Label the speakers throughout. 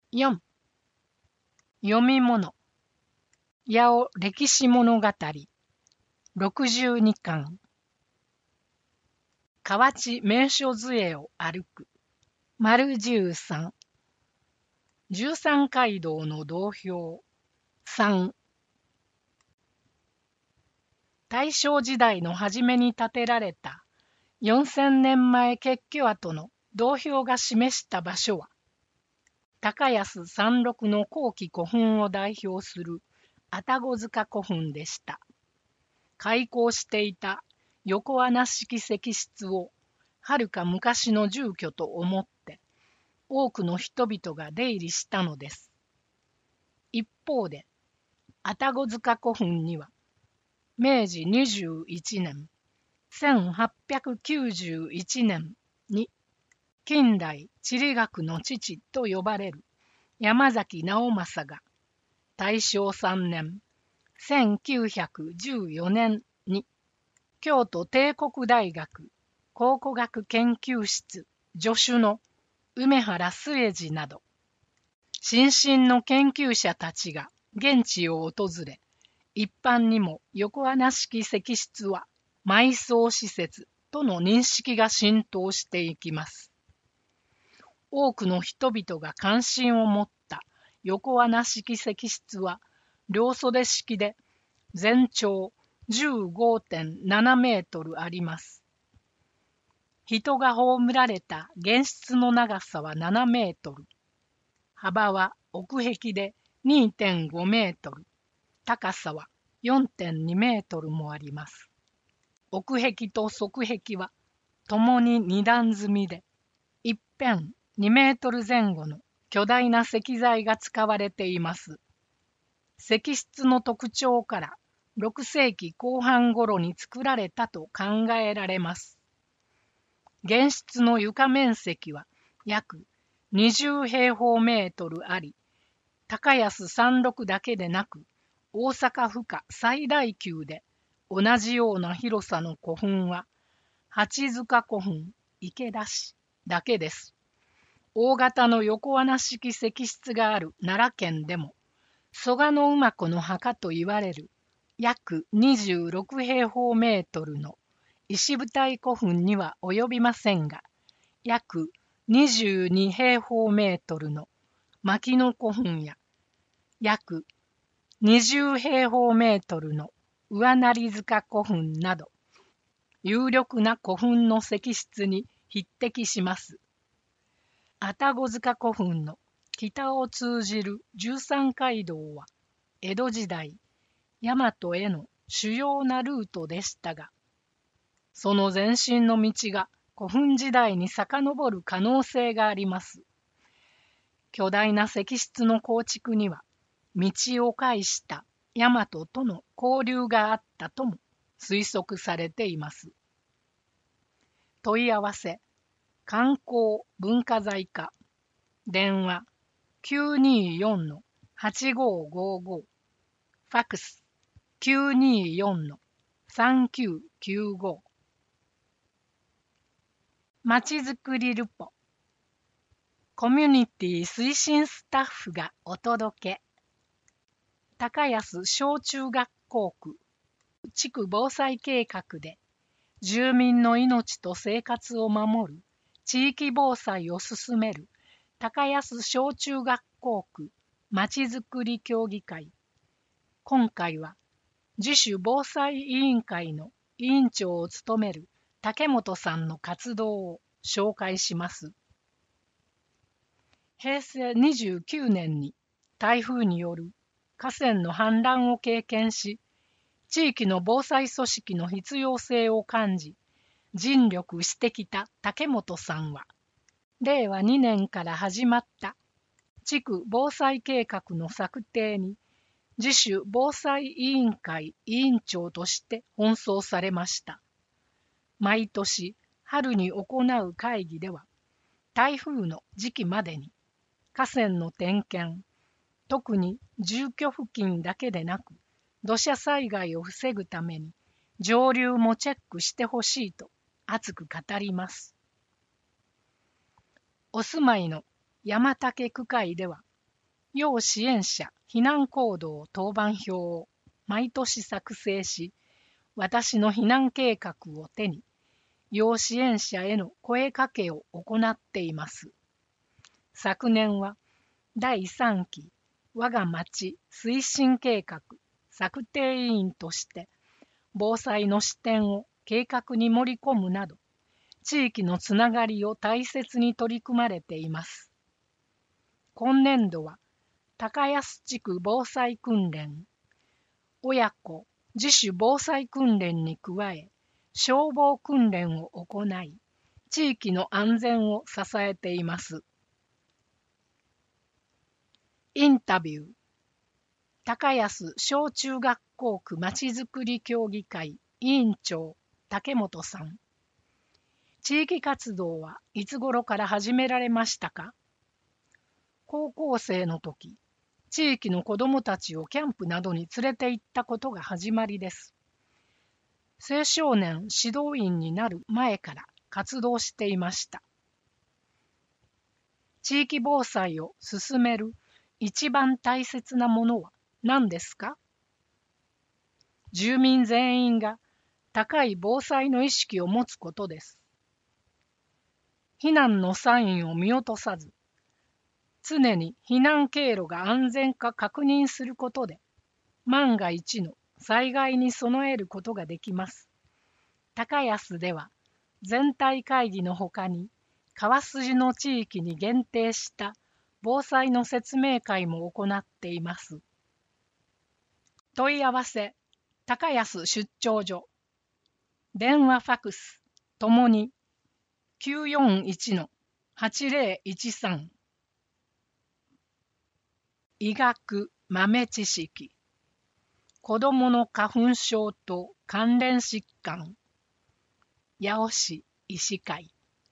Speaker 1: 4. 読み物。八尾歴史物語62巻。河内名所図会を歩く。丸13。13街道の道標。3。大正時代の初めに建てられた4000年前結居跡の道標が示した場所は、高安山麓の後期古墳を代表する愛宕塚古墳でした。開校していた横穴式石室をはるか昔の住居と思って多くの人々が出入りしたのです。一方で愛宕塚古墳には明治21年1891年に近代地理学の父と呼ばれる山崎直政が大正3年1914年に京都帝国大学考古学研究室助手の梅原末治など新進の研究者たちが現地を訪れ、一般にも横穴式石室は埋葬施設との認識が浸透していきます。多くの人々が関心を持った横穴式石室は両袖式で全長 15.7 メートルあります。人が葬られた玄室の長さは7メートル、幅は奥壁で 2.5 メートル、高さは 4.2 メートルもあります。奥壁と側壁はともに二段積みで、一辺2メートル前後の巨大な石材が使われています。石室の特徴から6世紀後半頃に作られたと考えられます。玄室の床面積は約20平方メートルあり、高安山麓だけでなく大阪府下最大級で同じような広さの古墳は八塚古墳池田市だけです。大型の横穴式石室がある奈良県でも蘇我馬子の墓といわれる約26平方メートルの石舞台古墳には及びませんが、約22平方メートルの牧野古墳や約20平方メートルの上成塚古墳など有力な古墳の石室に匹敵します。愛宕塚古墳の北を通じる13街道は江戸時代大和への主要なルートでしたが、その前進の道が古墳時代に遡る可能性があります。巨大な石室の構築には道を介した大和との交流があったとも推測されています。問い合わせ観光文化財課電話 924-8555 ファックス 924-3995 まちづくりルポコミュニティ推進スタッフがお届け。高安小中学校区地区防災計画で住民の命と生活を守る地域防災を進める高安小中学校区まちづくり協議会。今回は自主防災委員会の委員長を務める竹本さんの活動を紹介します。平成29年に台風による河川の氾濫を経験し、地域の防災組織の必要性を感じ、尽力してきた竹本さんは、令和2年から始まった地区防災計画の策定に、自主防災委員会委員長として奔走されました。毎年春に行う会議では、台風の時期までに河川の点検、特に住居付近だけでなく、土砂災害を防ぐために上流もチェックしてほしいと熱く語ります。お住まいの山竹区会では、 要支援者避難行動当番表を毎年作成し、私の避難計画を手に、要支援者への声かけを行っています。昨年は第3期我が町推進計画策定委員として防災の視点を計画に盛り込むなど、地域のつながりを大切に取り組まれています。今年度は高安地区防災訓練、親子自主防災訓練に加え、消防訓練を行い、地域の安全を支えています。インタビュー。高安小中学校区まちづくり協議会委員長竹本さん。地域活動はいつ頃から始められましたか？高校生の時、地域の子どもたちをキャンプなどに連れて行ったことが始まりです。青少年指導員になる前から活動していました。地域防災を進める一番大切なものは何ですか？住民全員が高い防災の意識を持つことです。避難のサインを見落とさず、常に避難経路が安全か確認することで、万が一の災害に備えることができます。高安では、全体会議のほかに、川筋の地域に限定した防災の説明会も行っています。問い合わせ、高安出張所。電話ファクス、ともに 941-8013。医学豆知識。子どもの花粉症と関連疾患。八尾市医師会。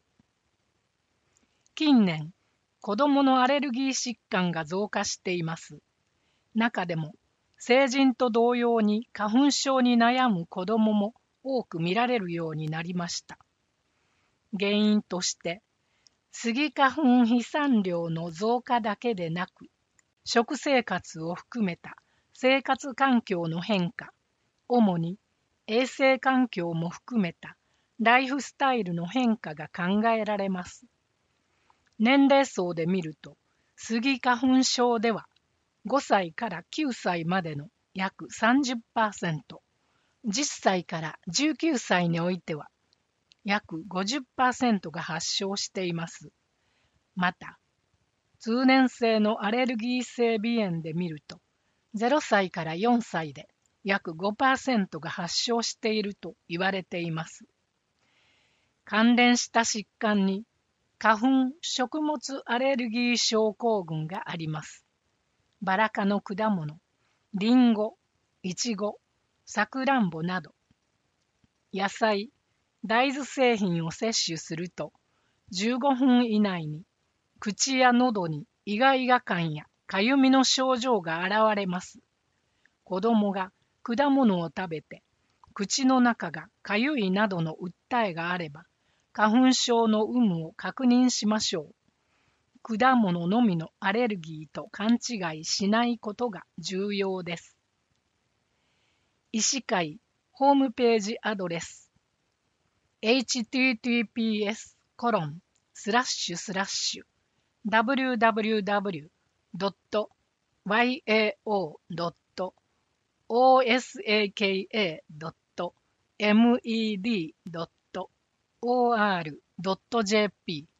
Speaker 1: 近年、子どものアレルギー疾患が増加しています。中でも、成人と同様に花粉症に悩む子どもも多く見られるようになりました。原因として、スギ花粉飛散量の増加だけでなく、食生活を含めた生活環境の変化、主に衛生環境も含めたライフスタイルの変化が考えられます。年齢層で見ると、スギ花粉症では5歳から9歳までの約 30%、10歳から19歳においては約 50% が発症しています。また、通年性のアレルギー性鼻炎で見ると、0歳から4歳で約 5% が発症していると言われています。関連した疾患に花粉食物アレルギー症候群があります。バラ科の果物、リンゴ、イチゴ、さくらんぼなど、野菜、大豆製品を摂取すると、15分以内に口や喉にイガイガ感やかゆみの症状が現れます。子供が果物を食べて、口の中がかゆいなどの訴えがあれば、花粉症の有無を確認しましょう。果物のみのアレルギーと勘違いしないことが重要です。医師会ホームページアドレス https://www.yao.osaka.med.or.jp